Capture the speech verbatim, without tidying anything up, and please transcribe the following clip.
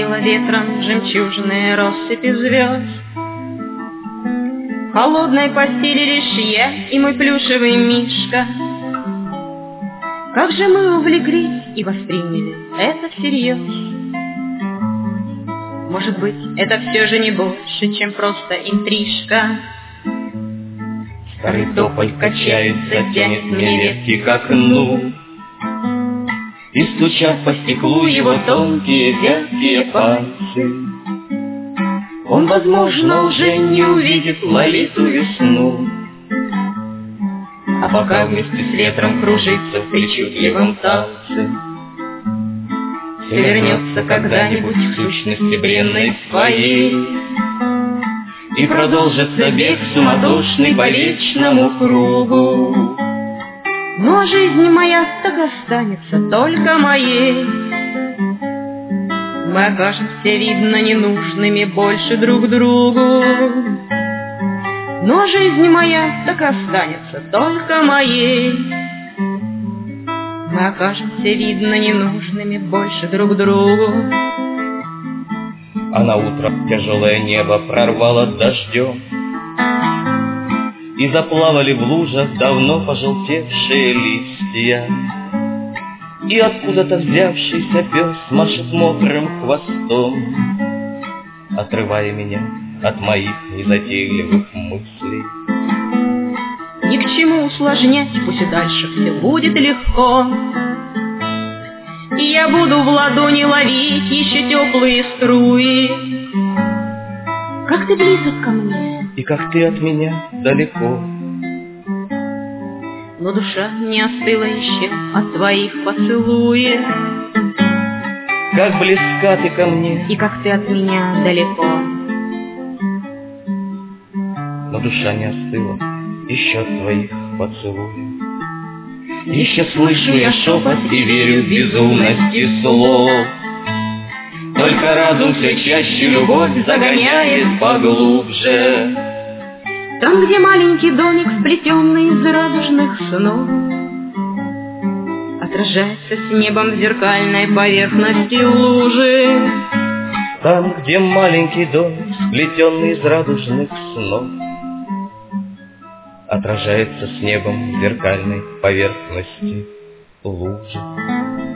развеяло ветром жемчужные россыпи звезд. В холодной постели лишь я и мой плюшевый мишка. Как же мы увлеклись и восприняли это всерьез. Может быть, это все же не больше, чем просто интрижка. Старый тополь качается, тянет мне ветки к окну, и стучат по стеклу его тонкие вязкие пальцы. Он, возможно, уже не увидит Лолиту весну, а пока вместе с ветром кружится в причудливом танце, все вернется когда-нибудь к сущности бренной своей и продолжится бег суматошный по вечному кругу. Но жизнь моя так останется только моей. Мы окажемся, видно, ненужными больше друг другу. Но жизнь моя так останется только моей. Мы окажемся, видно, ненужными больше друг другу. А на утро тяжелое небо прорвало дождем, и заплавали в лужах давно пожелтевшие листья. И откуда-то взявшийся пес машет мокрым хвостом, отрывая меня от моих незатейливых мыслей. Ни к чему усложнять, пусть и дальше все будет легко. И я буду в ладони ловить еще теплые струи. Как ты близок ко мне, и как ты от меня далеко. но душа не остыла еще от твоих поцелуев. Как близка ты ко мне, и как ты от меня далеко. но душа не остыла еще от твоих поцелуев. Еще слышу я шепот и верю в безумности слов. Только разум все чаще любовь загоняет поглубже. Там, где маленький домик, сплетенный из радужных снов, отражается с небом в зеркальной поверхности лужи. Там, где маленький домик, сплетенный из радужных снов, отражается с небом в зеркальной поверхности лужи.